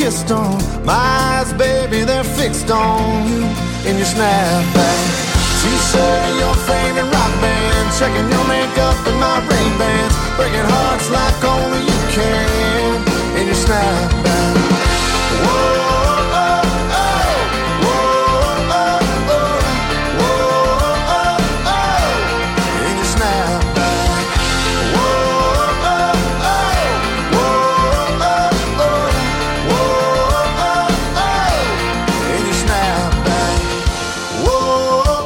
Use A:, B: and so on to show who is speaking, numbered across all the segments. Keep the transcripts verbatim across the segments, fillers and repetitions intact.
A: insist on. My eyes, baby, they're fixed on you in your snapback. T-shirt, your favorite rock band, checking your makeup and my Ray-Bans, breaking hearts like only you can in your snapback. Whoa, oh, oh, whoa, oh, oh, whoa, oh, oh, in your snapback. Whoa, oh, oh, whoa, oh, oh, whoa, oh, oh, in your snapback. Whoa.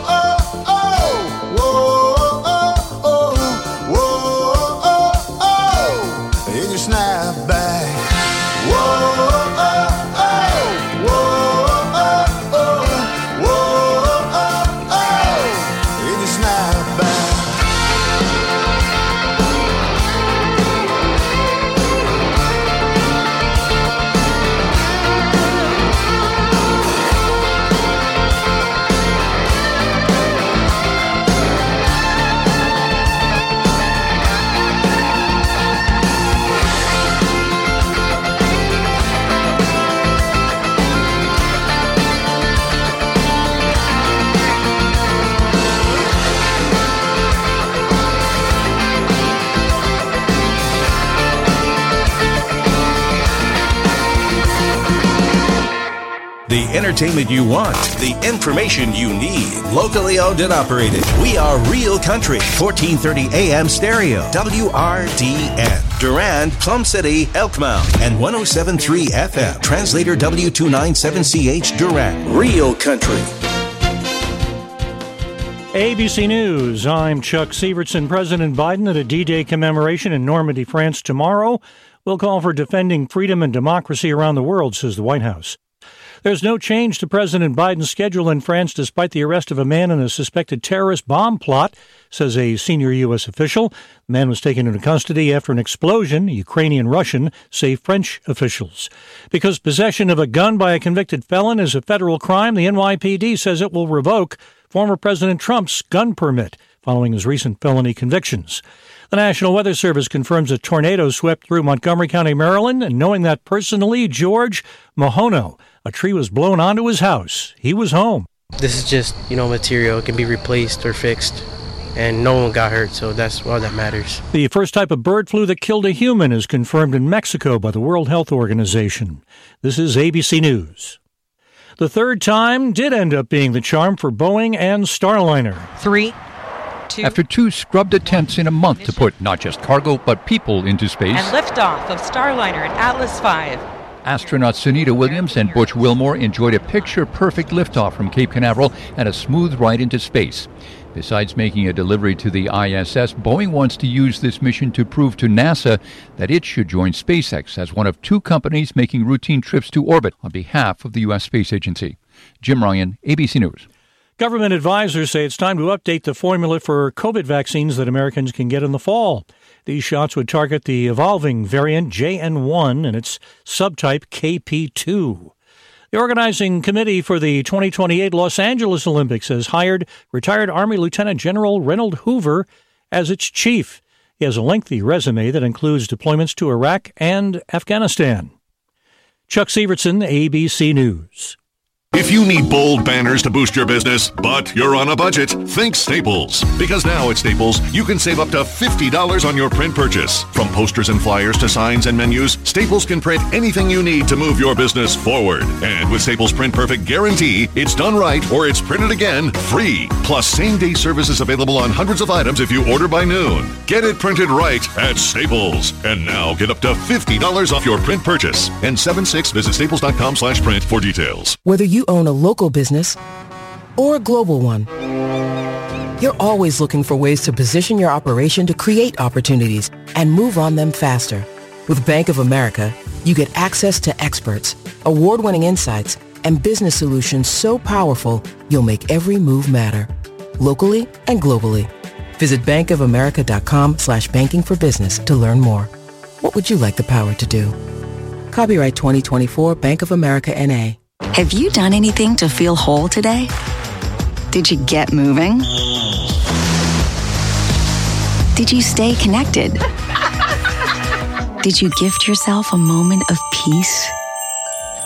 B: The entertainment you want, the information you need. Locally owned and operated. We are Real Country, fourteen thirty A M stereo, W R D N. Durand, Plum City, Elkmount, and one oh seven point three F M. Translator W two ninety-seven C H Durand. Real Country.
C: A B C News, I'm Chuck Sievertson. President Biden at a D-Day commemoration in Normandy, France tomorrow will call for defending freedom and democracy around the world, says the White House. There's no change to President Biden's schedule in France despite the arrest of a man in a suspected terrorist bomb plot, says a senior U S official. The man was taken into custody after an explosion, Ukrainian-Russian, say French officials. Because possession of a gun by a convicted felon is a federal crime, the N Y P D says it will revoke former President Trump's gun permit following his recent felony convictions. The National Weather Service confirms a tornado swept through Montgomery County, Maryland, and knowing that personally, George Mahono, a tree was blown onto his house. He was home.
D: This is just, you know, material. It can be replaced or fixed, and no one got hurt, so that's all that matters.
C: The first type of bird flu that killed a human is confirmed in Mexico by the World Health Organization. This is A B C News. The third time did end up being the charm for Boeing and Starliner.
E: Three, two...
F: After two scrubbed attempts in a month to put not just cargo but people into space...
E: And liftoff of Starliner and Atlas five.
F: Astronauts Sunita Williams and Butch Wilmore enjoyed a picture-perfect liftoff from Cape Canaveral and a smooth ride into space. Besides making a delivery to the I S S, Boeing wants to use this mission to prove to NASA that it should join SpaceX as one of two companies making routine trips to orbit on behalf of the U S Space Agency. Jim Ryan, A B C News.
C: Government advisors say it's time to update the formula for COVID vaccines that Americans can get in the fall. These shots would target the evolving variant J N one and its subtype K P two. The organizing committee for the twenty twenty-eight Los Angeles Olympics has hired retired Army Lieutenant General Reynold Hoover as its chief. He has a lengthy resume that includes deployments to Iraq and Afghanistan. Chuck Sievertson, A B C News.
G: If you need bold banners to boost your business, but you're on a budget, think Staples. Because now at Staples, you can save up to fifty dollars on your print purchase. From posters and flyers to signs and menus, Staples can print anything you need to move your business forward. And with Staples Print Perfect Guarantee, it's done right or it's printed again free. Plus same-day services available on hundreds of items if you order by noon. Get it printed right at Staples. And now get up to fifty dollars off your print purchase. And seven six visit staples.com slash print for details.
H: Whether you own a local business or a global one, you're always looking for ways to position your operation to create opportunities and move on them faster. With Bank of America, you get access to experts, award-winning insights, and business solutions so powerful you'll make every move matter, locally and globally. Visit bankofamerica.com slash banking for business to learn more. What would you like the power to do? Copyright twenty twenty-four Bank of America N A.
I: Have you done anything to feel whole today? Did you get moving? Did you stay connected? Did you gift yourself a moment of peace?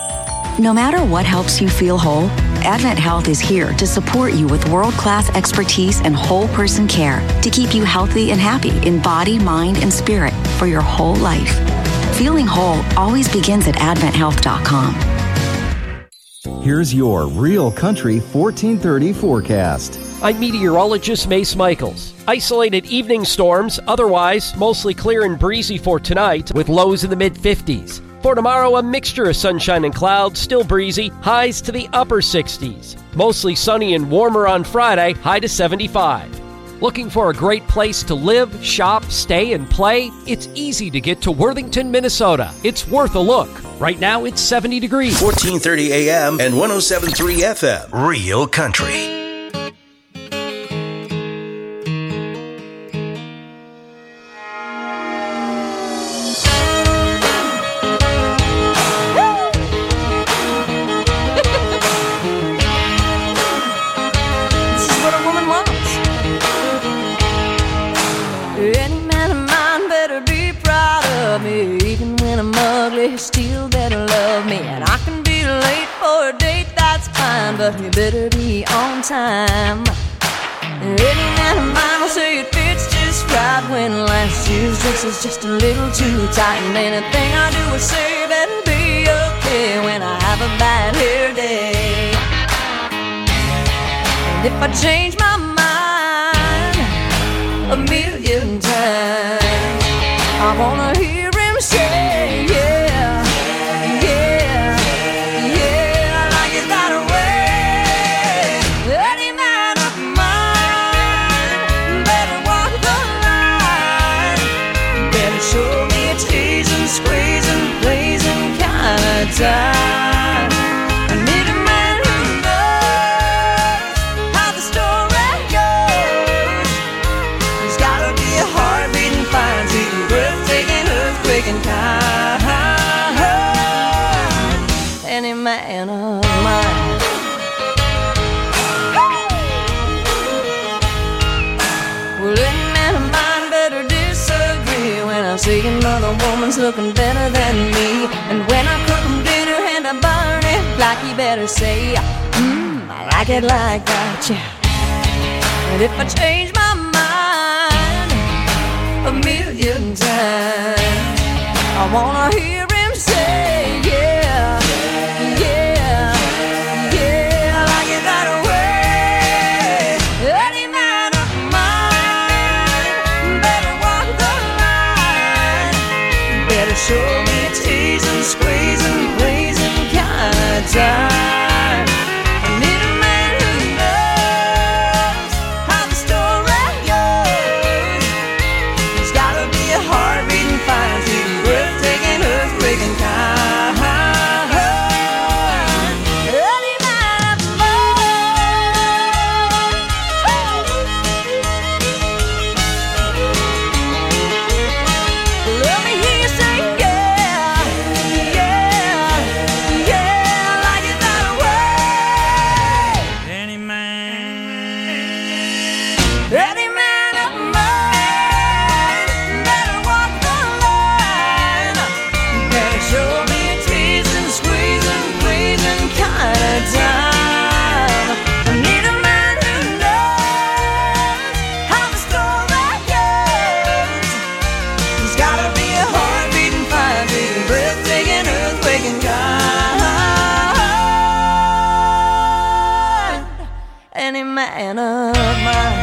I: No matter what helps you feel whole, Advent Health is here to support you with world-class expertise and whole person care to keep you healthy and happy in body, mind, and spirit for your whole life. Feeling whole always begins at advent health dot com.
J: Here's your Real Country fourteen thirty forecast.
K: I'm meteorologist Mace Michaels. Isolated evening storms, otherwise mostly clear and breezy for tonight with lows in the mid fifties. For tomorrow, a mixture of sunshine and clouds, still breezy, highs to the upper sixties. Mostly sunny and warmer on Friday, high to seventy-five. Looking for a great place to live, shop, stay, and play? It's easy to get to Worthington, Minnesota. It's worth a look. Right now, it's seventy degrees.
B: fourteen thirty A M and one oh seven point three F M. Real Country.
L: Still better love me, and I can be late for a date, that's fine, but you better be on time. Any man of mine will say it fits just right when last year's dress is just a little too tight, and anything I do or say better be okay when I have a bad hair day. And if I change my mind a million times, I wanna hear him say, yeah. Time. I need a man who knows how the story goes. There's gotta be a heart beating fine, sweet, breathtaking, earthquaking kind. Any man of mine. Well, any man of mine better disagree when I see another woman's looking better than me, and when I cook them dinner and I burn it like, you better say, mmm, I like it like that, yeah. And if I change my mind a million times, I wanna hear him say, yeah, yeah, yeah, I like it that way. Any man of mine better walk the line, better show me a teasing, squeezing, blazing kind of time. I need a man who knows how the story goes. There's gotta be a heart beating fine, sweet, breathtaking, earthquaking kind. Any man of mine. Let me hear you say, yeah, yeah, yeah, I like it that way. Any man, any man of mine better walk the line, better show me a teasing, squeezing, pleasing kind of time. I need a man who knows how the story goes. There's gotta be a heart beating fine, beating, breathtaking, earthquaking kind. Any man of mine.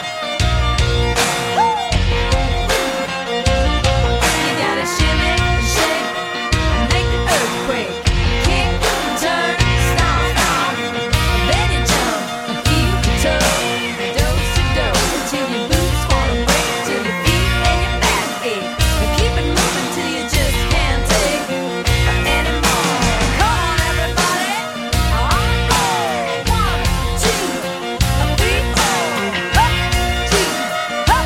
L: You gotta shimmy, shake, and make the earthquake. Kick, turn, stomp, stomp. Then you jump and feel the toe. Do-si-do till your boots wanna break, till your feet and your back ache. And keep it moving till you just can't take anymore. Come on, everybody. On four. One, two, three, four. Up, two, up.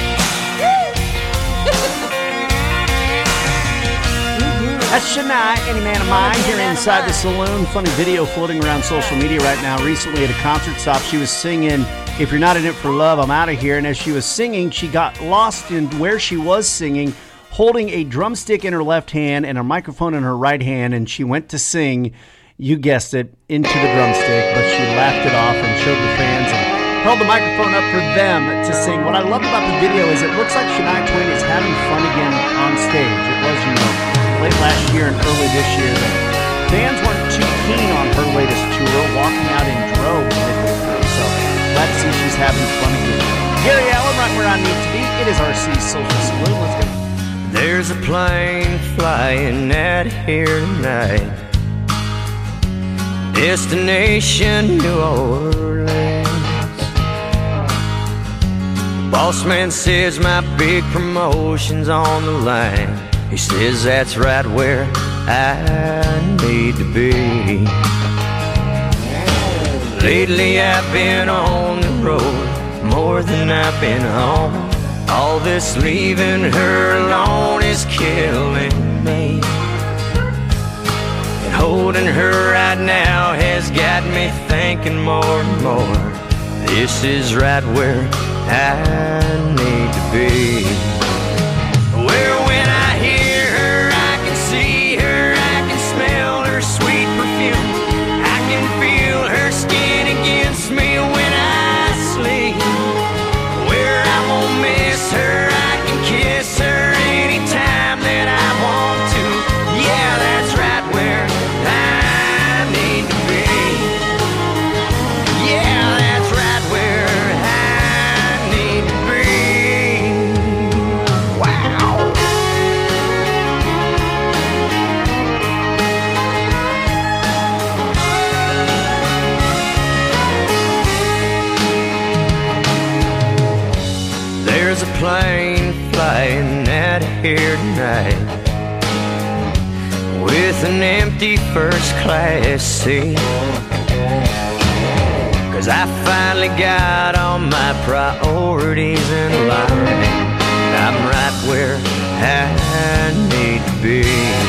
M: That's Shania, Any Man of Mine, here inside the saloon. Funny video floating around social media right now. Recently at a concert stop, she was singing, "If You're Not In It For Love, I'm Out of Here." And as she was singing, she got lost in where she was singing, holding a drumstick in her left hand and a microphone in her right hand, and she went to sing you guessed it, into the drumstick, but she laughed it off and showed the fans and held the microphone up for them to sing. What I loved about the video is it looks like Shania Twain is having fun again on stage. It was, you know, late last year and early this year that fans weren't too keen on her latest tour, walking out in droves midway through. So glad to see she's having fun again. Gary Allen, right where I need to be. It is R C's Social Saloon. Let's go.
N: There's a plane flying out here tonight. Destination New Orleans. Boss man says my big promotion's on the line. He says that's right where I need to be. Lately I've been on the road more than I've been home. All this leaving her alone is killing me. And holding her right now has got me thinking more and more. This is right where I need to be. Where when I hear her, I can see her, I can smell her sweet perfume. I can feel her skin against me when I sleep. Where I won't miss her, I can kiss her anytime that I want to. Yeah, that's right where I need to be. Yeah, that's right where I need to be. Wow. There's a plane flying out of here tonight with an empty first class seat. Cause I finally got all my priorities in line. I'm right where I need to be.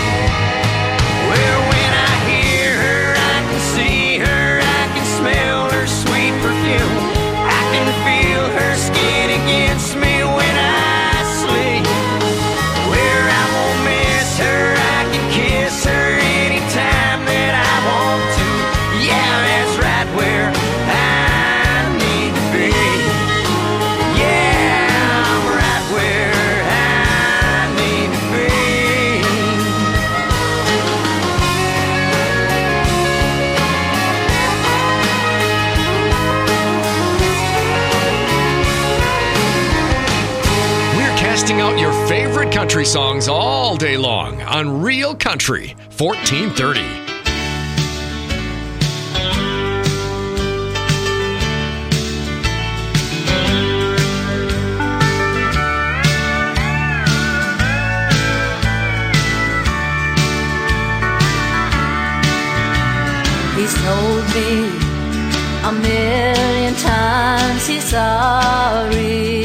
N: Where when I hear her, I can see her, I can smell her sweet perfume. I can feel her skin against me when I sleep. Where I won't miss her, I can kiss her anytime that I want to. Yeah, that's right where I need to be. Yeah, I'm right where I need to be.
O: We're casting out your favorite country songs all day long on Real Country fourteen thirty.
L: He's told me a million times he's sorry.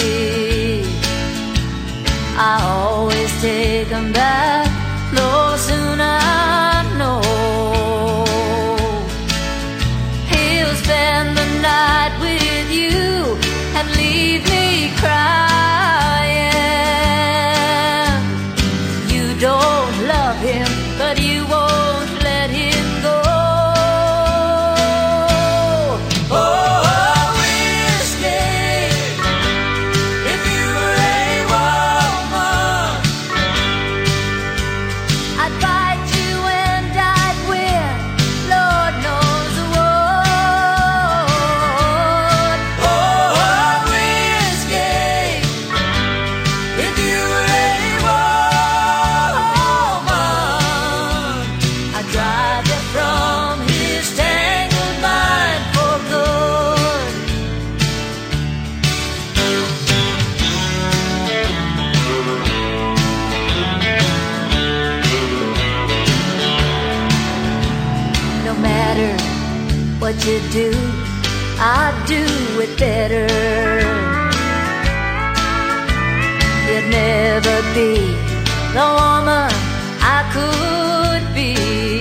L: I always take him back, no sooner I know. He'll spend the night with you and leave me crying. You don't love him, but you won't let him go. Oh, whiskey, if you were a woman, I'd bite you and I'd win, Lord knows what. Oh, whiskey, if you were a woman, I'd drive you from his tangled mind for good. No matter what you do, I'd do it better. You'd never be the woman I could be.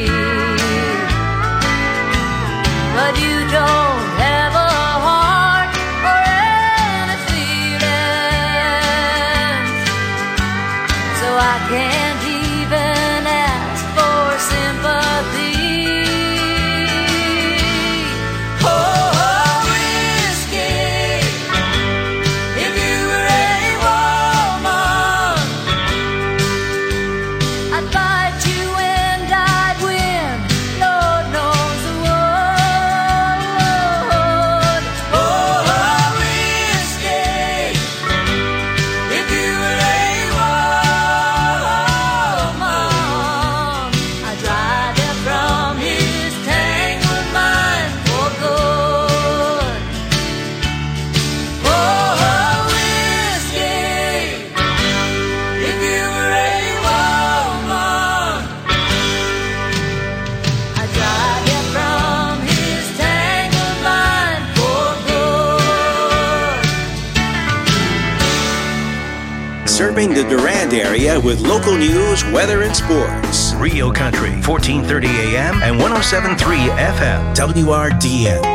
L: But you don't have a heart or any feelings, so I can't even ask for sympathy.
B: serving the Durand area with local news, weather, and sports. Real Country, fourteen thirty A M and one oh seven point three F M, W R D N.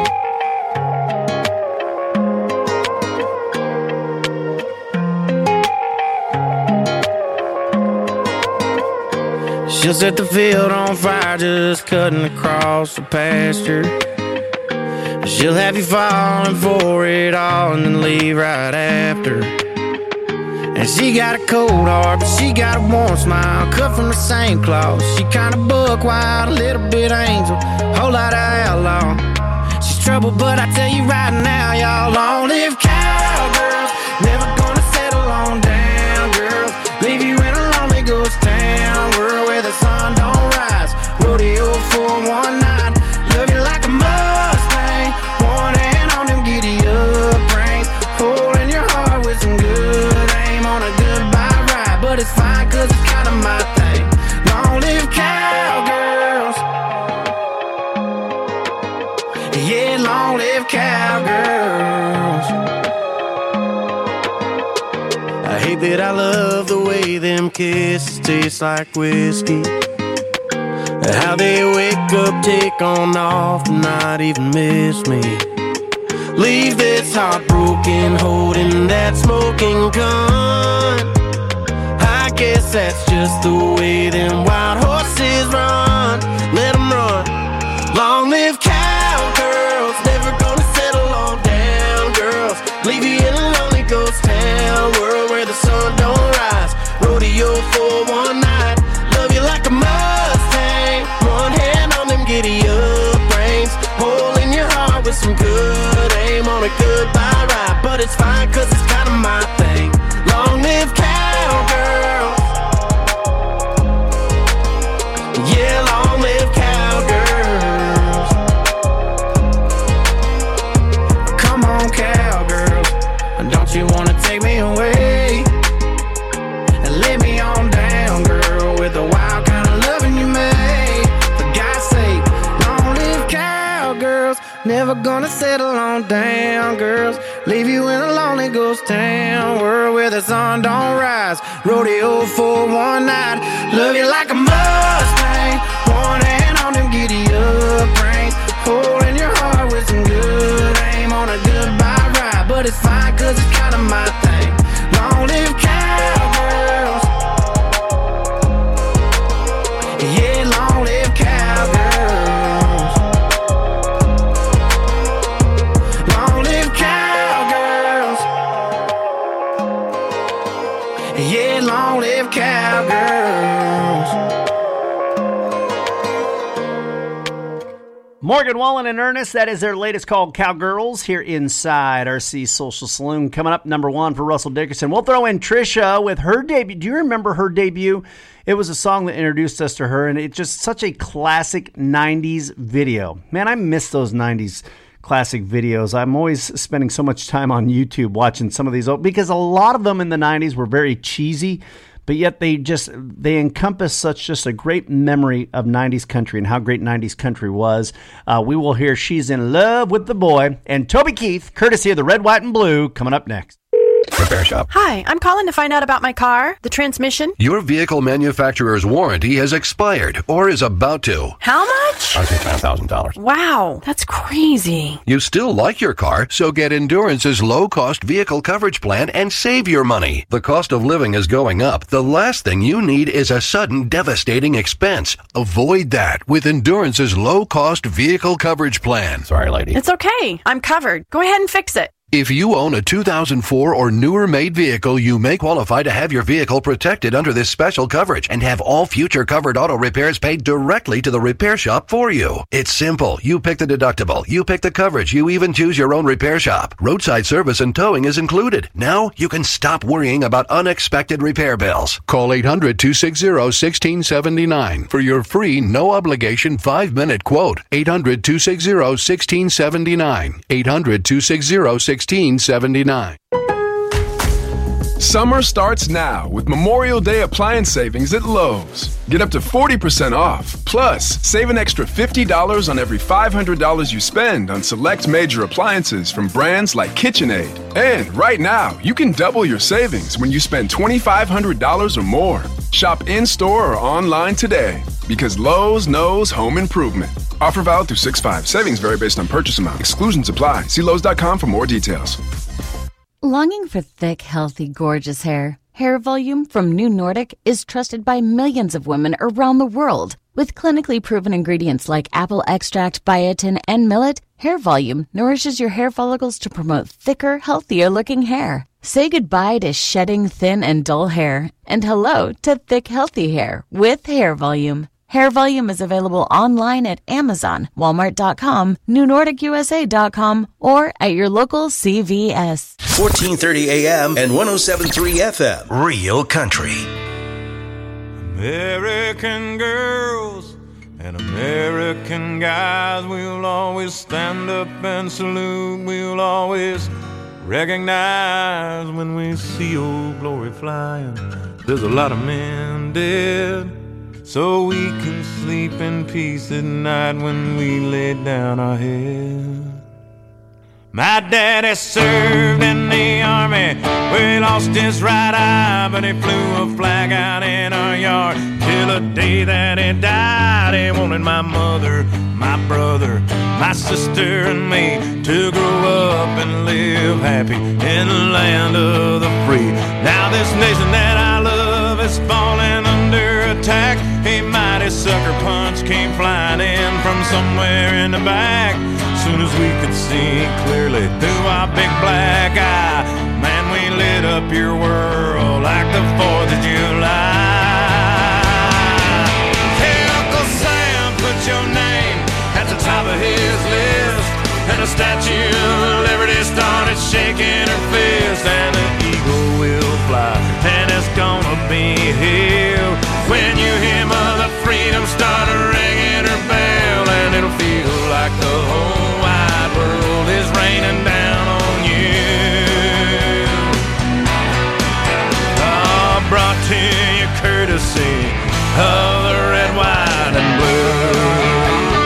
N: She'll set the field on fire just cutting across the pasture. She'll have you falling for it all and then leave right after. And she got a cold heart, but she got a warm smile, cut from the same cloth. She kinda buck wild, a little bit angel, whole lot of outlaw. She's trouble, but I tell you right now, y'all, long live cowgirls. Never gonna settle on down, girls. Leave you in a lonely ghost town, world where the sun don't rise. Rodeo for one night, love you like a Mustang. One hand on them giddy up reins, hole in your heart with some good aim on a goodbye ride. But it's fine, cause it's kinda my thing. Long live cowgirls. Yeah, long live cowgirls. I hate that I love the way them kisses taste like whiskey. How they wake up, take on off, and not even miss me. Leave this heartbroken, holding that smoking gun. I guess that's just the way them wild horses run. Let them run. Long live cowgirls, never gonna settle on down, girls. Leave you in a lonely ghost town, world where the sun don't rise. Rodeo for one night, love you like a Mustang. One hand on them giddy up reins, hole in your heart with some good aim on a goodbye ride. But it's fine, cause it's kinda my thing. Long live cowgirls. Yeah, long live cowgirls. Come on, cowgirls, don't you wanna take me away and lay me on down, girl, with the wild kind of loving you made. For God's sake, long live cowgirls. Never gonna settle on down, girls. Leave you in a lonely ghost town, world where the sun don't rise. Rodeo for one night, love you like a Mustang. One hand on them giddy up reins, hole in your heart with some good aim on a goodbye ride. But it's fine, cause it's kinda my thing. Long live cowgirls. Yeah, long live cowgirls. Long live cowgirls. Yeah, long live cowgirls.
M: Morgan Wallen and Ernest, that is their latest called Cowgirls here inside R C Social Saloon. Coming up, number one for Russell Dickerson. We'll throw in Trisha with her debut. Do you remember her debut? It was a song that introduced us to her, and it's just such a classic nineties video. Man, I miss those nineties classic videos. I'm always spending so much time on YouTube watching some of these, because a lot of them in the nineties were very cheesy, but yet they just, they encompass such just a great memory of nineties country and how great nineties country was. Uh, we will hear She's in Love with the Boy and Toby Keith, courtesy of the Red, White, and Blue, coming up next.
P: Repair Shop.
Q: Hi, I'm calling to find out about my car, the transmission.
P: Your vehicle manufacturer's warranty has expired or is about to.
Q: How much?
P: I think nine thousand dollars.
Q: Wow, that's crazy.
P: You still like your car, so get Endurance's low-cost vehicle coverage plan and save your money. The cost of living is going up. The last thing you need is a sudden, devastating expense. Avoid that with Endurance's low-cost vehicle coverage plan. Sorry, lady.
Q: It's okay. I'm covered. Go ahead and fix it.
P: If you own a two thousand four or newer made vehicle, you may qualify to have your vehicle protected under this special coverage and have all future covered auto repairs paid directly to the repair shop for you. It's simple. You pick the deductible. You pick the coverage. You even choose your own repair shop. Roadside service and towing is included. Now you can stop worrying about unexpected repair bills. Call eight hundred, two six zero, one six seven nine for your free, no obligation five minute quote. eight hundred, two six zero, one six seven nine. eight hundred, two six zero, one six seven nine.
R: Summer starts now with Memorial Day appliance savings at Lowe's. Get up to forty percent off. Plus, save an extra fifty dollars on every five hundred dollars you spend on select major appliances from brands like KitchenAid. And right now, you can double your savings when you spend twenty-five hundred dollars or more. Shop in-store or online today because Lowe's knows home improvement. Offer valid through six five. Savings vary based on purchase amount. Exclusions apply. See Lowe's dot com for more details.
S: Longing for thick, healthy, gorgeous hair? Hair Volume from New Nordic is trusted by millions of women around the world. With clinically proven ingredients like apple extract, biotin, and millet, Hair Volume nourishes your hair follicles to promote thicker, healthier-looking hair. Say goodbye to shedding thin and dull hair, and hello to thick, healthy hair with Hair Volume. Hair Volume is available online at Amazon, Walmart dot com, New Nordic U S A dot com, or at your local C V S.
B: fourteen thirty A M and one oh seven point three F M. Real Country.
T: American girls and American guys, we'll always stand up and salute. We'll always recognize when we see old glory flying. There's a lot of men dead, so we can sleep in peace at night when we lay down our head. My daddy served in the army, where he lost his right eye, but he flew a flag out in our yard till the day that he died. He wanted my mother, my brother, my sister and me to grow up and live happy in the land of the free. Now this nation that I love is falling under attack. A mighty sucker punch came flying in from somewhere in the back. Soon as we could see clearly through our big black eye, man, we lit up your world like the fourth of July. Hey, Uncle Sam, put your name at the top of his list, and the Statue of Liberty started shaking her fist, and the eagle will fly, and it's gonna be here when you hear Mother Freedom start ringing her bell, and it'll feel like the whole wide world is raining down on you. Oh, brought to you courtesy of the red, white, and blue.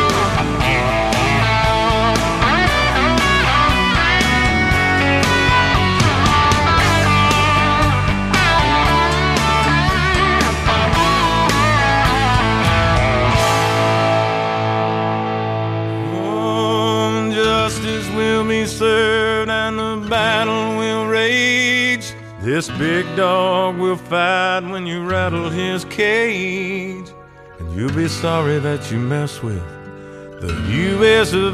T: Served and the battle will rage. This big dog will fight when you rattle his cage, and you'll be sorry that you mess with the U S of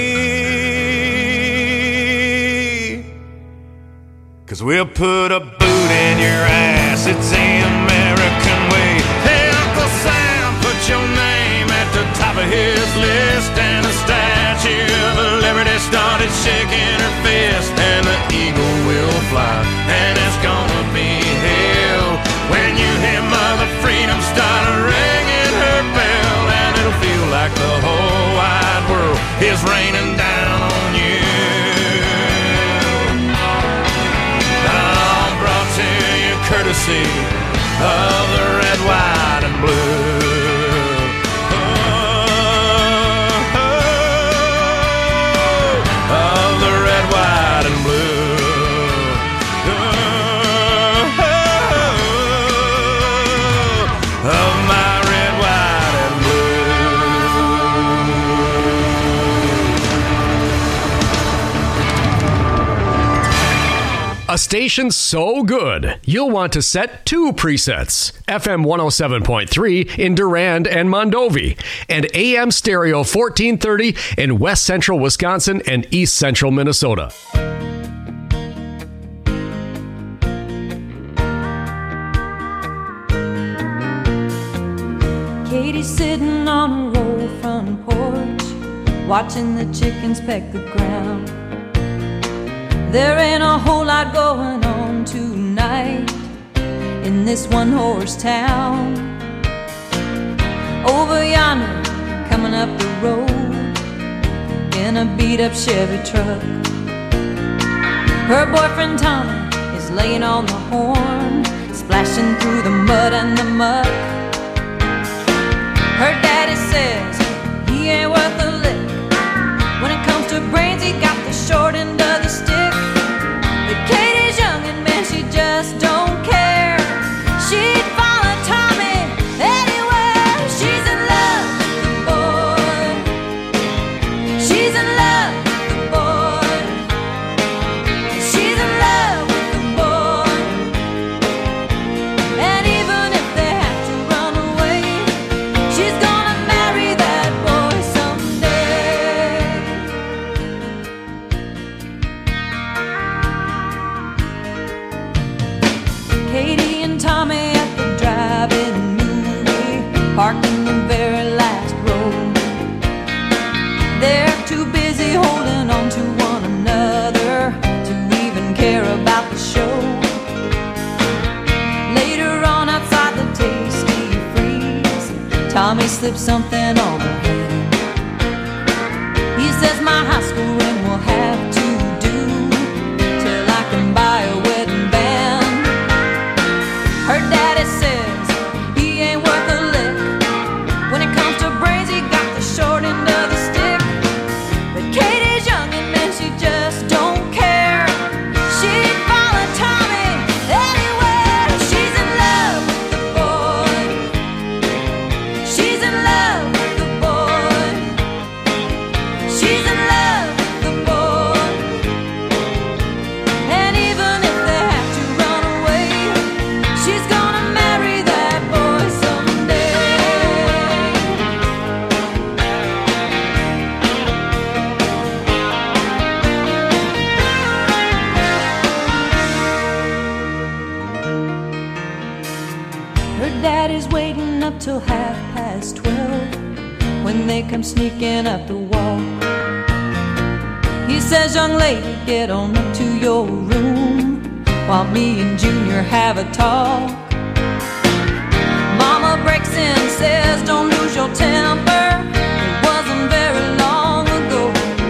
T: A. Cause we'll put a boot in your ass, it's the American way. Hey, Uncle Sam, put your name at the top of his list, and the Statue of Liberty started shaking her fist, and the eagle will fly, and it's gonna be hell when you hear Mother Freedom start ringing her bell, and it'll feel like the whole wide world is raining down on you. I'm brought to you courtesy of the red, white, and blue.
O: A station so good, you'll want to set two presets. F M one oh seven point three in Durand and Mondovi, and A M Stereo fourteen thirty in West Central Wisconsin and East Central Minnesota.
L: Katie's sitting on a roll front porch, watching the chickens peck the ground. There ain't a whole lot going on tonight in this one-horse town. Over yonder, coming up the road in a beat-up Chevy truck, her boyfriend Tommy is She's laying on the horn, splashing through the mud and the muck. Her daddy says he ain't worth a lick. When it comes to brains, he got the short end of the stick. But Katie's young and man, she just don't care. She'd follow Tommy anywhere. She's in love with the boy. She's in love with the boy. She's in love with the boy. And even if they have to run away, she's gonna marry that boy someday. Katie and Tommy at the drive-in movie, parked in the very last row. They're too busy holding on to one another to even care about the show. Later on outside the Tasty Freeze, Tommy slips something on her hand. He says my high school ring will have to do till I can buy a wedding band. Her daddy says he ain't worth a lick. When it comes to brains, he got the short end of the stick. But Katie's young and man, she just don't care. She'd follow Tommy anywhere. She's in love with the boy. She's in love with the boy. She's in love with the boy. And even if they have to run away, she's gonna marry that boy someday. Her daddy's waiting up till half past twelve when they come sneaking up the wall. He says, young lady, get on up to your room while me and Junior have a talk. Mama breaks in, says, don't lose your temper. It wasn't very long ago.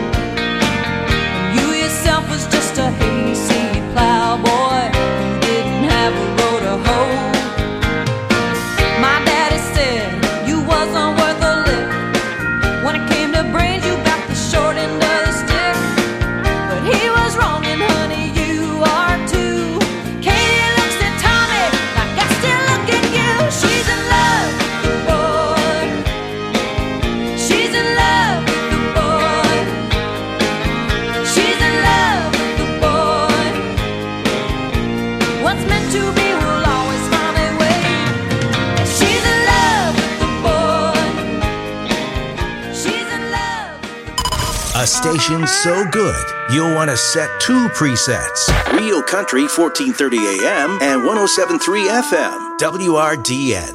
L: You yourself was just a hayseed plowboy who didn't have a row to hoe. My daddy said you wasn't worth a lick. When it came to brains, you got the short end of the stick. But he was wrong, and honey, you are too. Katie looks at Tommy like I still look at you. She's in love with the boy. She's in love with the boy. She's in love with the boy. What's meant to be will always find a way. She's in love with the boy. She's in love.
B: A station so good, you'll want to set two presets. Real Country fourteen thirty A M and one oh seven point three F M, W R D N.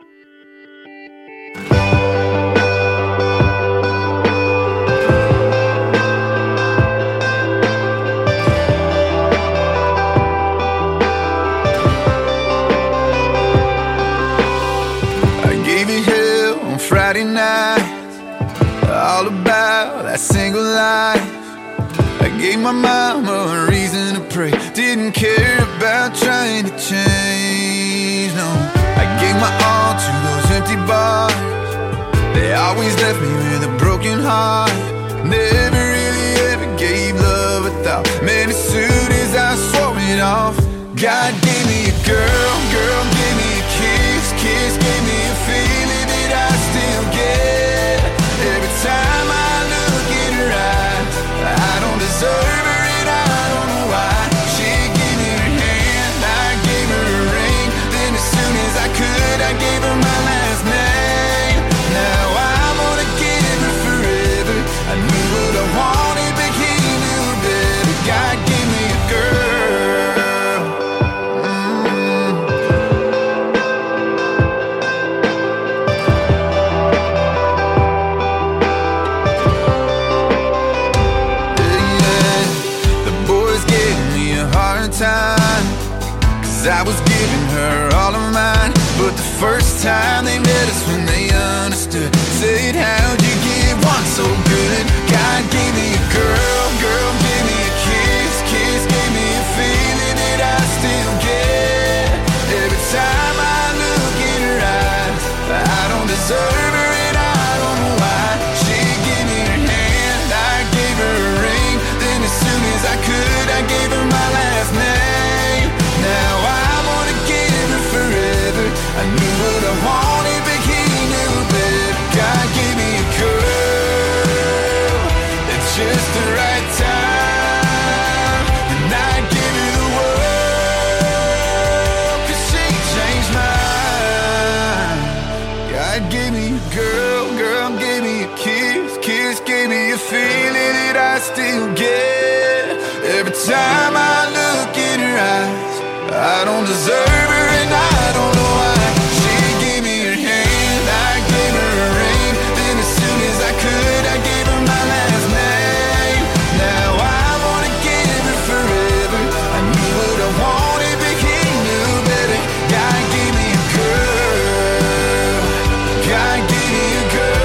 A: I gave you hell on Friday night, all about that single life. I gave my mama a reason to pray, didn't care about trying to change, no. I gave my all to those empty bars, they always left me with a broken heart. Never really ever gave love a thought, man, as soon as I swore it off. God gave me a girl, girl gave me a kiss, kiss gave me a feeling that I still get. Every time I look in her eyes, I don't deserve her and I don't know why. She gave me her hand, I gave her a ring, then as soon as I could, I gave her my last name. Now I'm gonna give her forever. I knew what I wanted, but he knew better. God gave me a girl. Time, cause I was giving her all of mine, but the first time they met us when they understood, said how'd you give one so good? God gave me a girl, girl gave me a kiss, kiss gave me a feeling that I still time I look in her eyes, I don't deserve her and I don't know why. She gave me her hand, I gave her a ring. Then as soon as I could, I gave her my last name. Now I wanna give her forever. I knew what I wanted, but he knew better. God gave me a girl. God gave me a girl.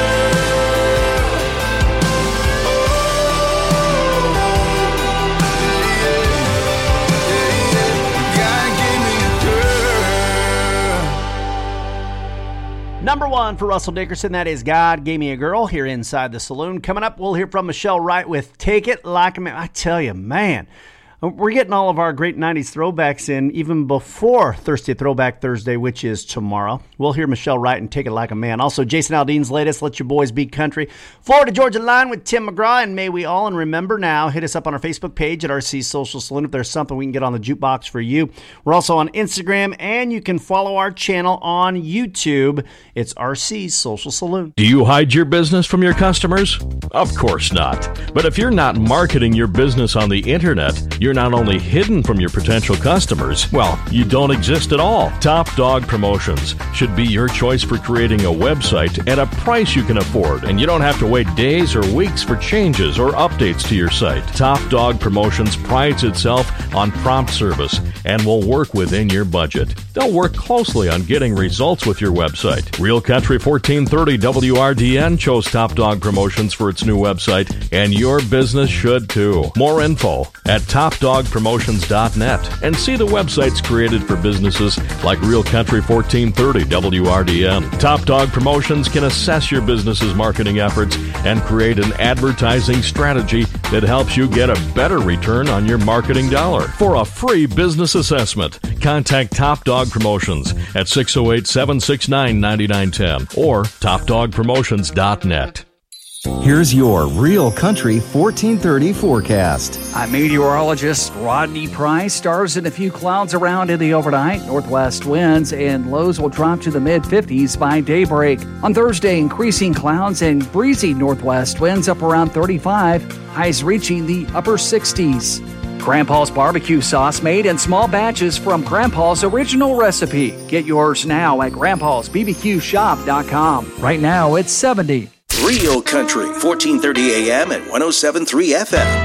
M: Number one for Russell Dickerson, that is God Gave Me a Girl here inside the saloon. Coming up, we'll hear from Michelle Wright with Take It Like a Man. I tell you, man, we're getting all of our great nineties throwbacks in even before Thirsty Throwback Thursday, which is tomorrow. We'll hear Michelle Wright and Take It Like a Man. Also, Jason Aldean's latest, Let Your Boys Be Country. Florida Georgia Line with Tim McGraw, and May We All. And remember now, hit us up on our Facebook page at R C Social Saloon if there's something we can get on the jukebox for you. We're also on Instagram, and you can follow our channel on YouTube. It's R C Social Saloon.
U: Do you hide your business from your customers? Of course not. But if you're not marketing your business on the internet, you're not only hidden from your potential customers, well, you don't exist at all. Top Dog Promotions should be your choice for creating a website at a price you can afford, and you don't have to wait days or weeks for changes or updates to your site. Top Dog Promotions prides itself on prompt service and will work within your budget. They'll work closely on getting results with your website. Real Country fourteen thirty W R D N chose Top Dog Promotions for its new website, and your business should too. More info at top dog promotions dot net, and see the websites created for businesses like Real Country fourteen thirty W R D N. Top Dog Promotions can assess your business's marketing efforts and create an advertising strategy that helps you get a better return on your marketing dollar. For a free business assessment, contact Top Dog Promotions at six oh eight, seven six nine, nine nine one zero or top dog promotions dot net.
J: Here's your Real Country fourteen thirty forecast.
V: I'm meteorologist Rodney Price. Stars and a few clouds around in the overnight. Northwest winds and lows will drop to the mid fifties by daybreak. On Thursday, increasing clouds and breezy northwest winds up around thirty-five. Highs reaching the upper sixties. Grandpa's barbecue sauce made in small batches from Grandpa's original recipe. Get yours now at grandpas b b q shop dot com. Right now, it's seventy.
B: Real Country, fourteen thirty A M and one oh seven point three F M.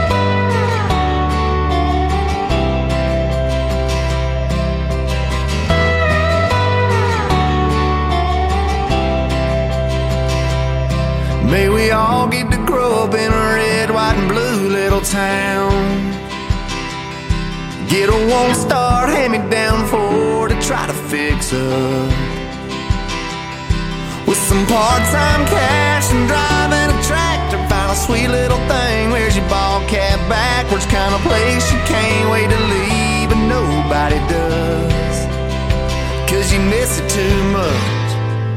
A: May we all get to grow up in a red, white, and blue little town. Get a one-star hand-me-down Ford to try to fix up. With some part-time cash and driving a tractor, find a sweet little thing. Wears your ball cap backwards, kind of place you can't wait to leave, but nobody does, 'cause you miss it too much.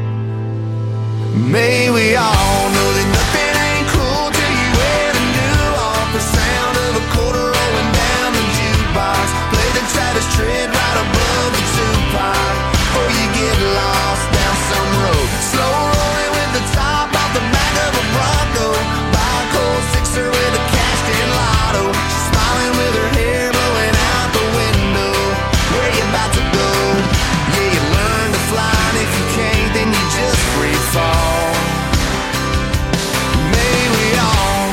A: May we all know that nothing ain't cool till you ever knew off the sound of a quarter rolling down the jukebox. Play the Travis Tritt right above the Tupac, or you get lost down some road. Slow rolling with the top off the back of a Bronco. Buy a cold sixer with a cashed-in lotto. She's smiling with her hair blowing out the window. Where you about to go? Yeah, you learn to fly, and if you can't, then you just free fall. May we all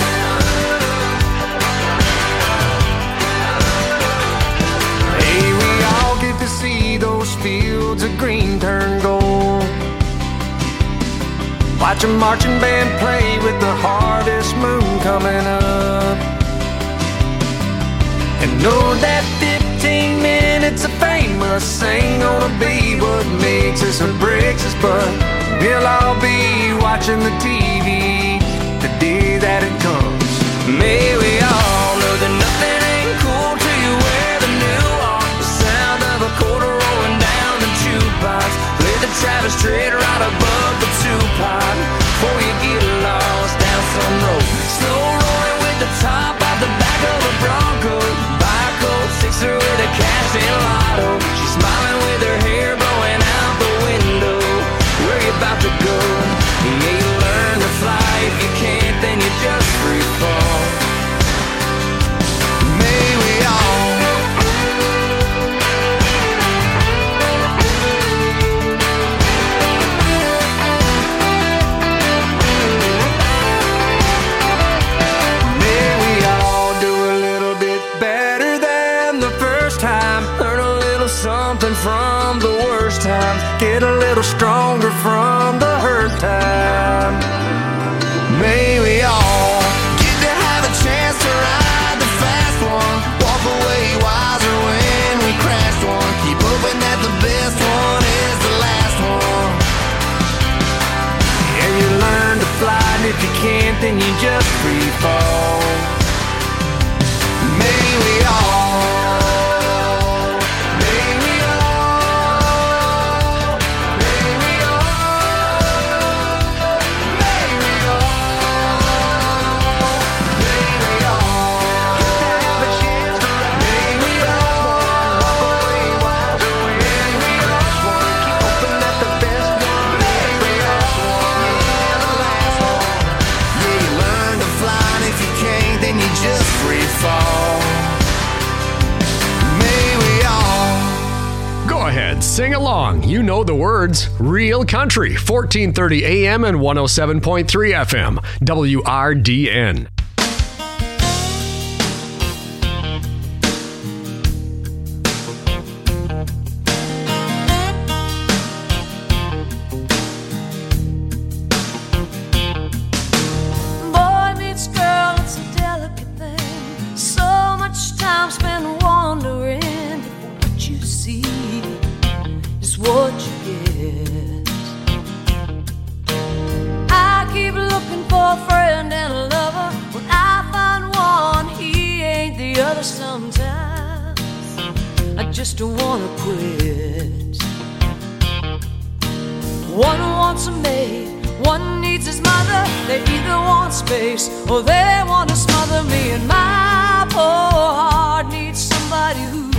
A: May we all get to see those fields of green turn gold. Watch a marching band play with the harvest moon coming up, and know that fifteen minutes of fame us ain't gonna be what makes us or breaks us, but we'll all be watching the T V the day that it comes. May we all know that nothing ain't cool till you wear the new off. The sound of a quarter rolling down the jukebox. Play the Travis Tritt right above the Tupac, before you get lost down some road. Slow rolling with the top off the back of a Bronco. Buy a cold sixer with a cash-in lotto. She's smiling with her hair blowing out the window. Where you about to go? Yeah, you learn to fly. If you can't, then you just free fall.
N: from the worst times, get a little stronger from the hurt time. May we all get to have a chance to ride the fast one, walk away wiser when we crashed one, keep hoping that the best one is the last one. Yeah, you learn to fly, and if you can't, then you just free fall. May we all, may we all, may we all, may we all, may we all have a chance to ride. May we all walk away wiser when we crash one, keep hoping that the best one is the last one, yeah, the last one. Yeah, you learn to fly, and if you can't, then you just free fall.
O: Go ahead, sing along. You know the words. Real Country, fourteen thirty A M and one oh seven point three F M, W R D N.
L: Boy meets girl, it's a delicate thing. So much time spent wondering if what you see is what you get. I keep looking for a friend and a lover. When I find one, he ain't the other. Sometimes I just don't wanna quit. One wants a maid, one needs his mother. They either want space or they want to smother me. And my poor heart needs somebody who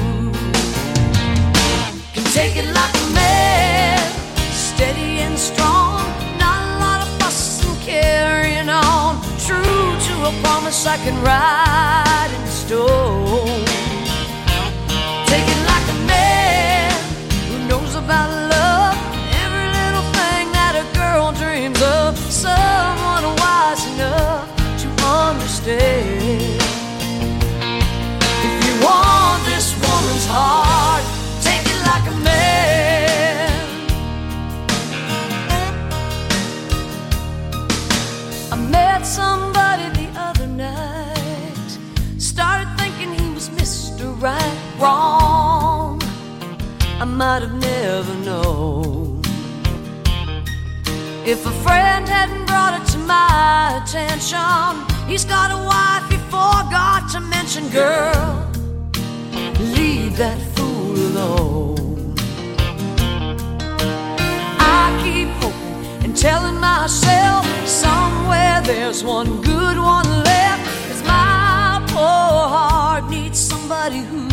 L: can take it like a man, steady and strong, not a lot of fuss and carrying on. True to a promise I can write in stone. Take it like a man who knows about love, every little thing that a girl dreams of. Someone wise enough to understand. If you want this woman's heart, take it like a man. I met somebody the other night, started thinking he was Mister Right. Wrong, I might have never known. If a friend hadn't brought it to my attention, he's got a wife you forgot to mention. Girl, leave that fool alone. I keep hoping and telling myself somewhere there's one good one left. 'Cause my poor heart needs somebody who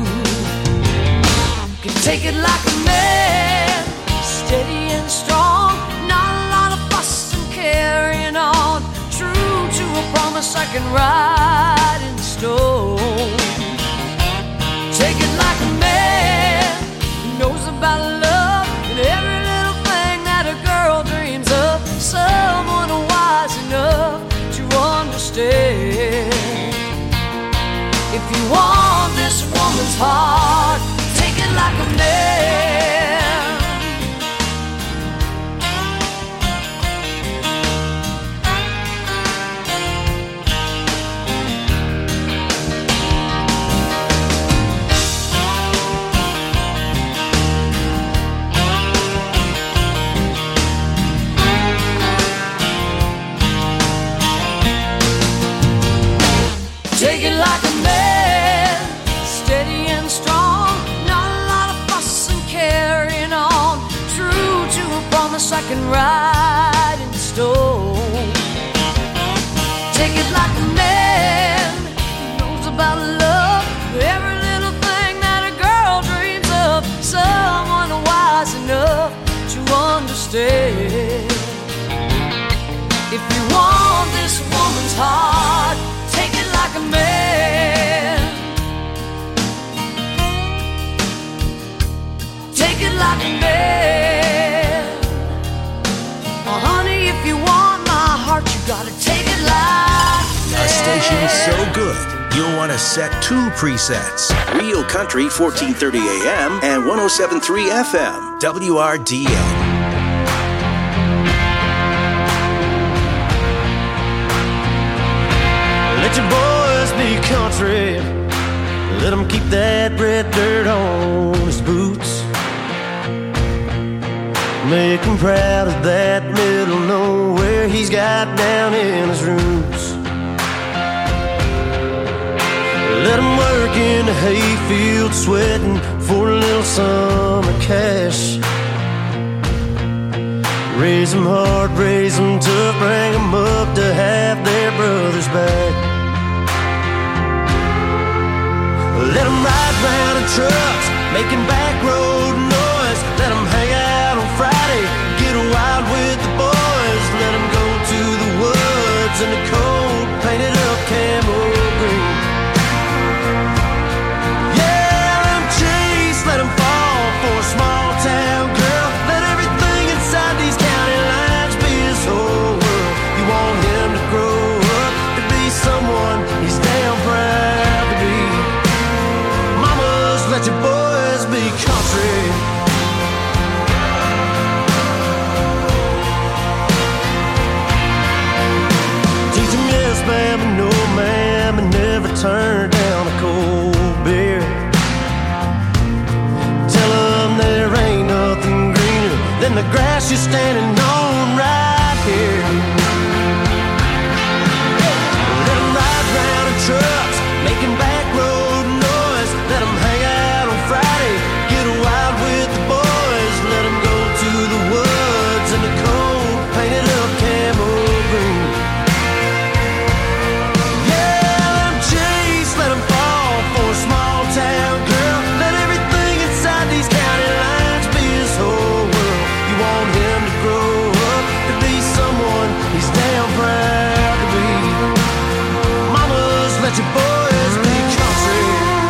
L: can take it like a man, steady and strong, not a lot of fuss and carrying on. True to a promise I can write in stone. Take it like a man who knows about love and every little thing that a girl dreams of. Someone wise enough to understand. If you want this woman's heart, take it like a man. Take it like a man, steady and strong, not a lot of fuss and carrying on. True to a promise I can write in stone. Take it like a man who knows about love, every little thing that a girl dreams of. Someone wise enough to understand. If you want this woman's heart, take it like a man. Take it like a man. Oh, honey, if you want my heart, you gotta take it like a man.
B: A station so good, you'll want to set two presets. Real Country, fourteen thirty A M and one oh seven point three F M, W R D N.
A: Let your boys be country. Let them keep that red dirt on his boots. Make him proud of that middle nowhere he's got down in his roots. Let him work in the hayfield sweating for a little summer cash. Raise them hard, raise them tough, bring them up to have their brothers back. Let them ride round in trucks, making back road noise. Let them hang out on Friday, get wild with the boys. Let them go to the woods in the cold, painted up camo green. Yeah, let them chase, let them fall for a small town girl. Let everything inside these county lines be his whole world. You want him to grow up to be someone he's damn proud to be. Let your boys be country. Teach them yes, ma'am, and no, ma'am, and never turn down a cold beer. Tell them there ain't nothing greener than the grass you're standing on right here. Let them ride round in trucks, making back road noise. Let them hang out on Friday, get wild with the boys. Let them go to the woods in the cold, painted up camo green. Yeah, let them chase, let them fall for a small town girl. Let everything inside these county lines be his whole world. You want him to grow up to be someone he's damn proud to be. Mamas, let your boys be country.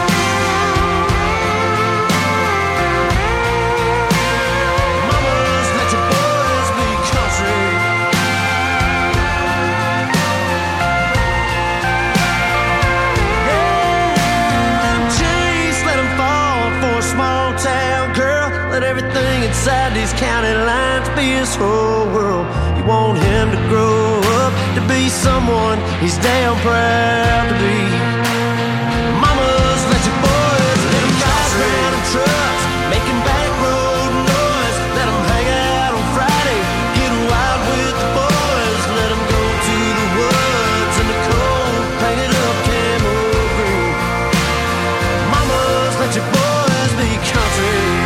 A: Let everything inside these county lines be his whole world. You want him to grow up to be someone he's damn proud to be. Mamas, let your boys let them ride around in trucks, making back road noise. Let them hang out on Friday, get wild with the boys. Let them go to the woods in the cold, painted up camo green. Mamas, let your boys be country.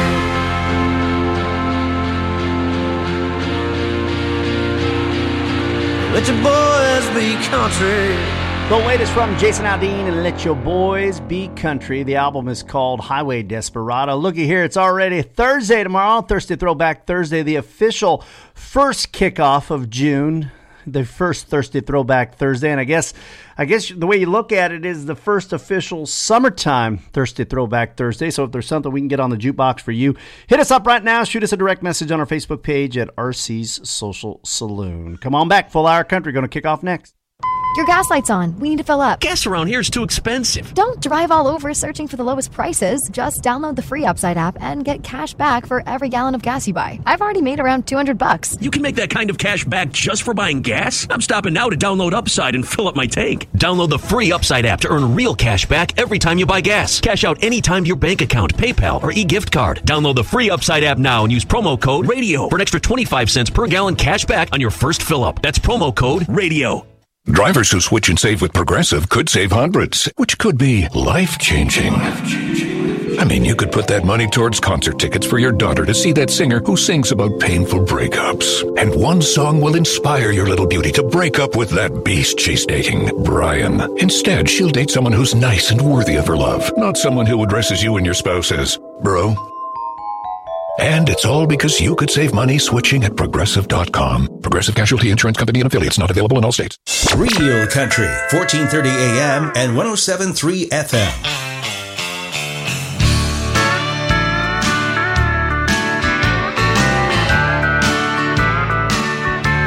A: Let your boys be country.
M: The latest from Jason Aldean and Let Your Boys Be Country. The album is called Highway Desperado. Looky here, it's already Thursday tomorrow. Thursday Throwback Thursday, the official first kickoff of June. The first Thursday Throwback Thursday. And I guess I guess the way you look at it is the first official summertime Thursday Throwback Thursday. So if there's something we can get on the jukebox for you, hit us up right now. Shoot us a direct message on our Facebook page at R C's Social Saloon. Come on back. Full Hour Country going to kick off next.
D: Your gas light's on. We need to fill up.
E: Gas around here is too expensive.
D: Don't drive all over searching for the lowest prices. Just download the free Upside app and get cash back for every gallon of gas you buy. I've already made around two hundred bucks.
E: You can make that kind of cash back just for buying gas? I'm stopping now to download Upside and fill up my tank. Download the free Upside app to earn real cash back every time you buy gas. Cash out anytime to your bank account, PayPal, or e-gift card. Download the free Upside app now and use promo code RADIO for an extra twenty-five cents per gallon cash back on your first fill up. That's promo code RADIO.
G: Drivers who switch and save with Progressive could save hundreds, which could be life-changing. I mean, you could put that money towards concert tickets for your daughter to see that singer who sings about painful breakups. And one song will inspire your little beauty to break up with that beast she's dating, Brian. Instead, she'll date someone who's nice and worthy of her love, not someone who addresses you and your spouse as bro. And it's all because you could save money switching at Progressive dot com. Progressive Casualty Insurance Company and affiliates, not available in all states.
B: Real Country, fourteen thirty A M and one oh seven point three F M.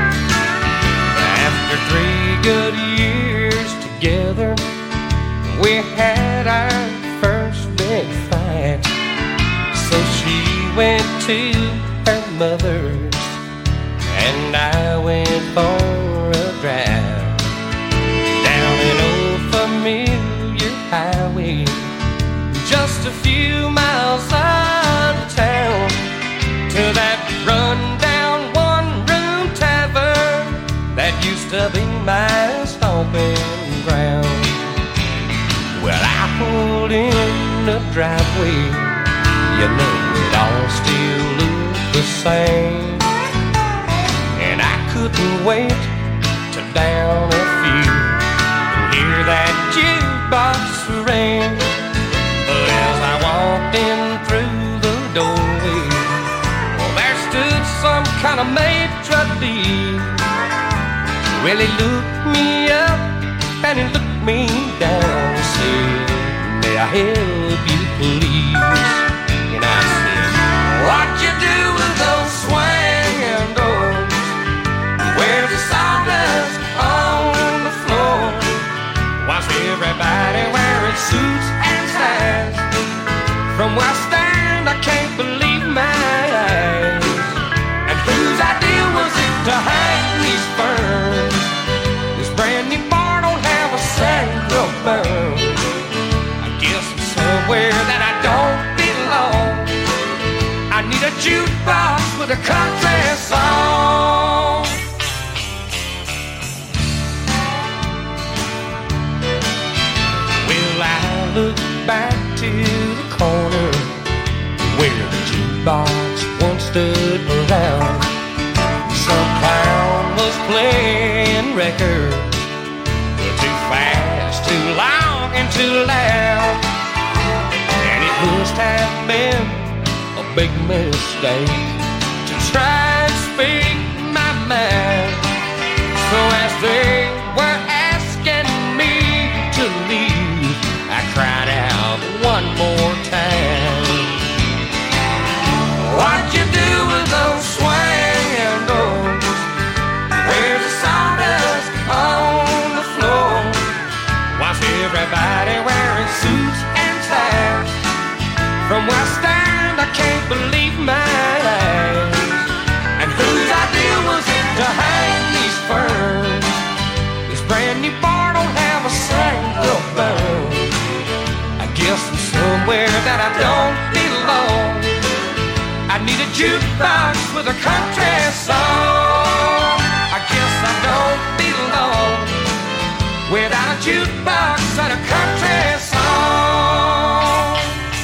N: After three good years together, we
C: went to her mother's, and I went for a drive down an old familiar highway, just a few miles out of town, to that run-down one-room tavern that used to be my stomping ground. Well, I pulled in the driveway, you know it all still looked the same, and I couldn't wait to down a few and hear that jukebox ring. But as I walked in through the doorway, well, there stood some kind of maitre d'. Well, he looked me up and he looked me down and said, "May I help you, please?" And I said, "What you do with those swinging doors? Where's the sawdust on the floor? Why's everybody wearing suits and ties? From where I stand, I can't believe my eyes. And whose idea was it to hang these ferns? This brand new bar don't have a single burn. I guess I'm somewhere that I don't belong. I need a jukebox with a country song." Well, I look back to the corner where the jukebox once stood around. Some clown was playing records, too fast, too long, and too loud. And it must have been a big mistake to try and speak my mind. So as they were asking me to leave, I cried out one more time, "What you do with those swinging doors? Where's the sawdust on the floor? Why's everybody wearing suits and ties? From where I stand, I can't believe my eyes. And whose idea was it to hang these ferns? This brand new bar don't have a single burn. I guess I'm somewhere that I don't belong. I need a jukebox with a country song. I guess I don't belong without a jukebox and a country song."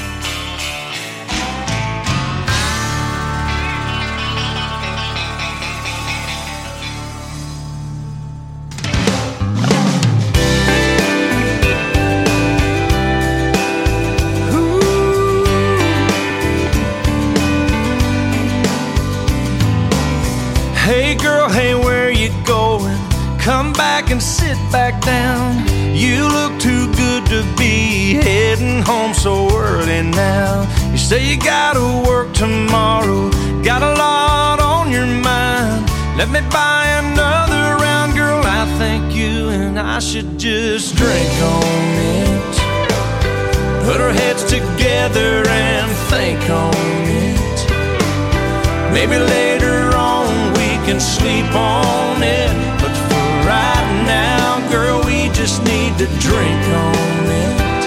F: "Hey girl, hey, where you going? Come back and sit back down. You look too good to be heading home so early now. You say you gotta work tomorrow, got a lot on your mind. Let me buy another round, girl, I think you and I should just drink on it. Put our heads together and think on it. Maybe later on we can sleep on it, but for right now, girl, we just need to drink on it.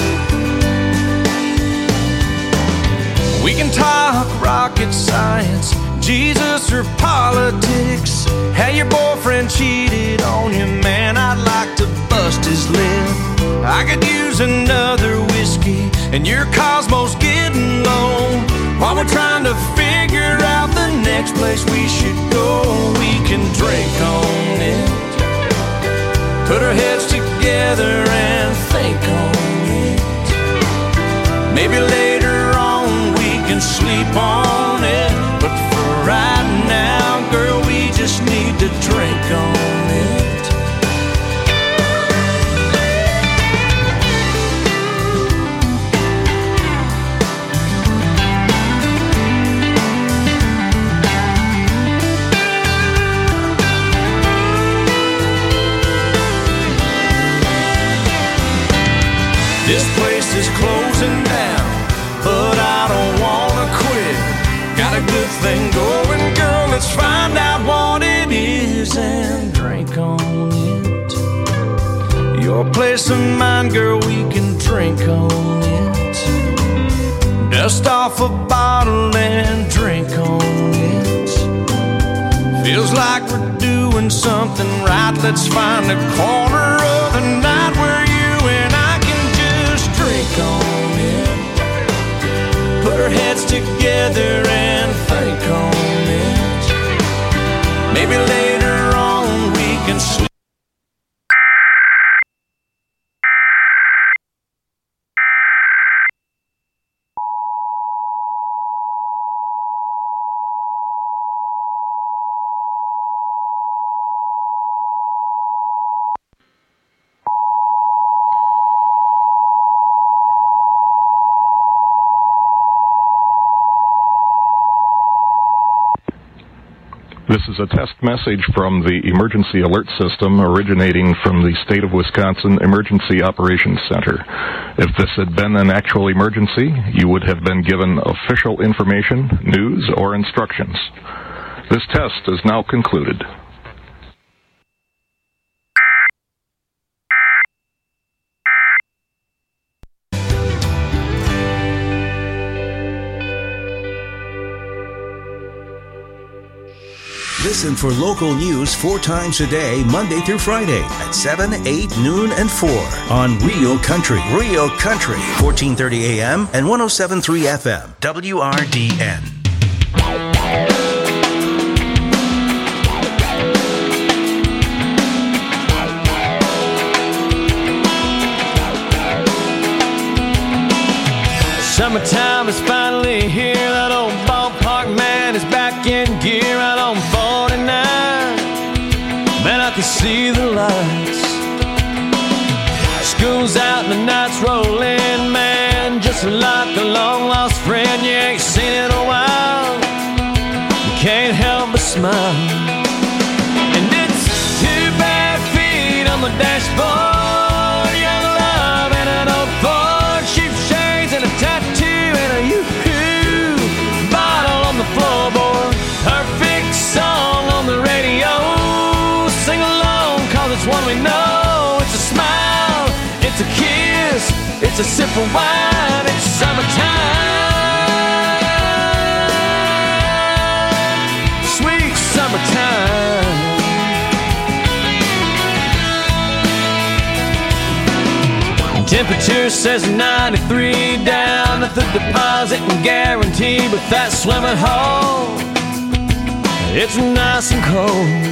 F: We can talk rocket science, Jesus or politics. How your boyfriend cheated on you, man, I'd like to bust his lip. I could use another whiskey, and your Cosmo's getting low. While we're trying to figure out the next place we should go, we can drink on it. Put our heads together and think on it. Maybe later on we can sleep on it, but for right now, girl, we just need to drink on it. This place is closing down, but I don't wanna quit. everything going, girl. Let's find out what it is and drink on it. Your place of mine, girl, we can drink on it. Dust off a bottle and drink on it. Feels like we're doing something right. Let's find a corner of the night where you and I can just drink on it. Put our heads together and think on it. Maybe later on we can sleep.
H: This is a test message from the Emergency Alert System originating from the State of Wisconsin Emergency Operations Center. If this had been an actual emergency, you would have been given official information, news, or instructions. This test is now concluded.
B: Listen for local news four times a day, Monday through Friday at seven, eight, noon, and four on Real Country. Real Country, fourteen thirty A M and one oh seven point three F M, W R D N.
F: Summertime is finally here. That old ballpark man is back in gear out on forty-nine. Man, I can see the lights. School's out and the night's rolling, man. Just like a long lost friend you ain't seen in a while. You can't help but smile. And it's two bare feet on the dashboard, young love and an old Ford, sheepshades and a tattoo and a yoo-hoo bottle on the floorboard. Perfect song on the radio. Sing along, cause it's one we know. It's a smile, it's a kiss, it's a sip of wine. It's summertime, sweet summertime. Temperature says ninety-three down at the deposit and guarantee, but that swimming hole, it's nice and cold.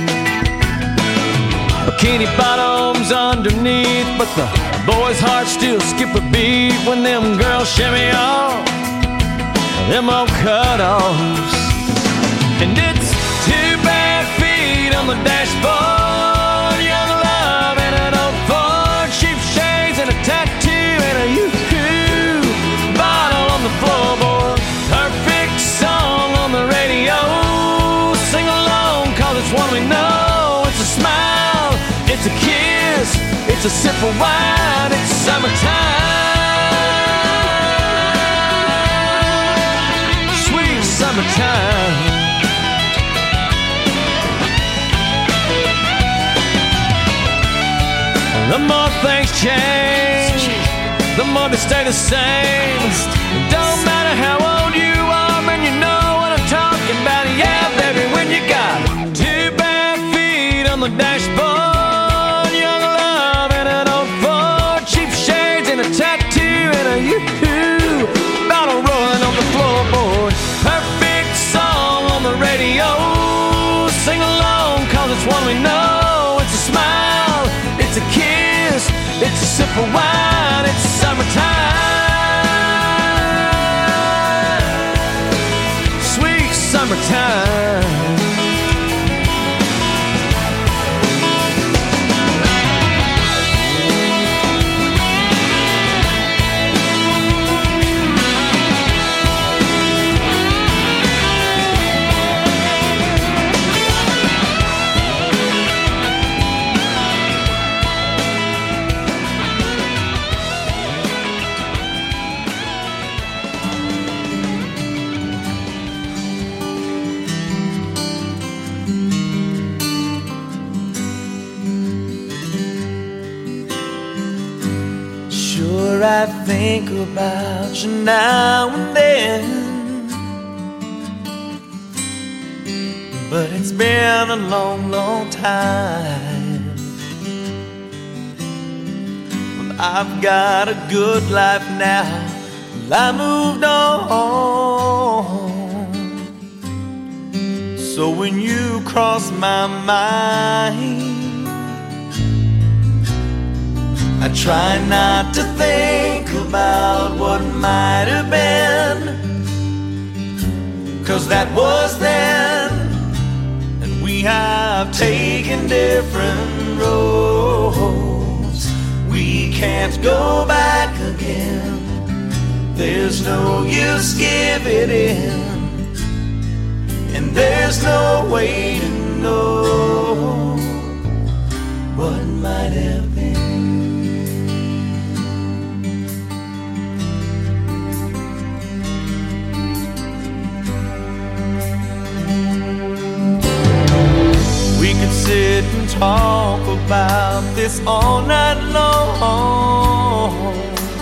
F: Bikini bottoms underneath, but the boys' hearts still skip a beat when them girls shimmy off them old cut-offs. And it's two bare feet on the dashboard, young love and an old Ford, sheepshades and a tattoo and a yoo-hoo bottle on the floorboard. Perfect song on the radio. Sing along, cause it's one we know. It's a smile, it's a kiss, it's a sip of wine. It's summertime, sweet summertime. The more things change, the more they stay the same. It don't matter how old you are, man, you know what I'm talking about. Yeah, baby, when you got two bare feet on the dashboard, young love and an old Ford, cheap shades and a tattoo and a yoo-hoo bottle rolling on the floorboard. Perfect song on the radio. Sing along, cause it's one we know. It's a smile, it's a kiss, it's a sip of wine. It's summertime, sweet summertime. think about you now and then, but it's been a long, long time. Well, I've got a good life now, well, I moved on. So when you cross my mind, I try not to think about what might have been, 'cause that was then, and we have taken different roads. We can't go back again, there's no use giving in, and there's no way to know what might have been. We could sit and talk about this all night long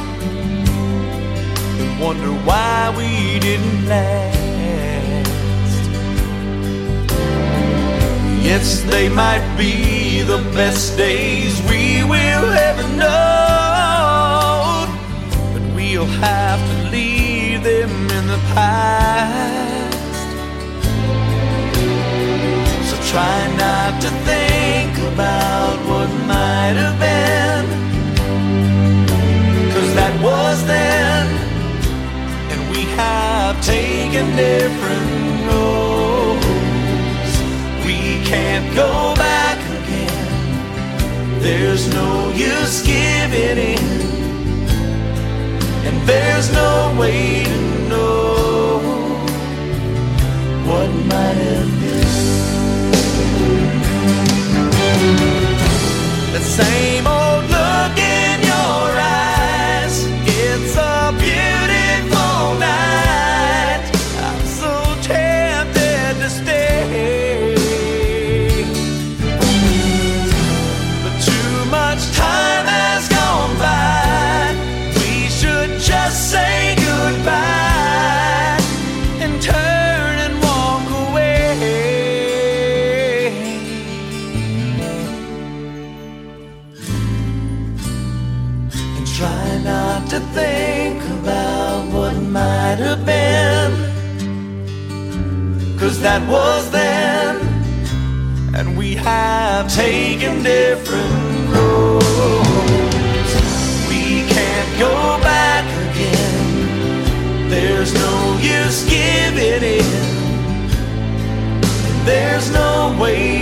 F: and wonder why we didn't last. Yes, they might be the best days we will ever know, but we'll have to leave them in the past. So try not to think about what might have been, 'cause that was then, and we have taken different roads. We can't go back again, there's no use giving in, and there's no way to know what might have been. The same old look in your eyes, it's a beautiful night, I'm so tempted to stay. Time has gone by, we should just say goodbye and turn and walk away. And try not to think about what might have been, 'cause that was then, and we have taken different roads. We can't go back again, there's no use giving in, and there's no way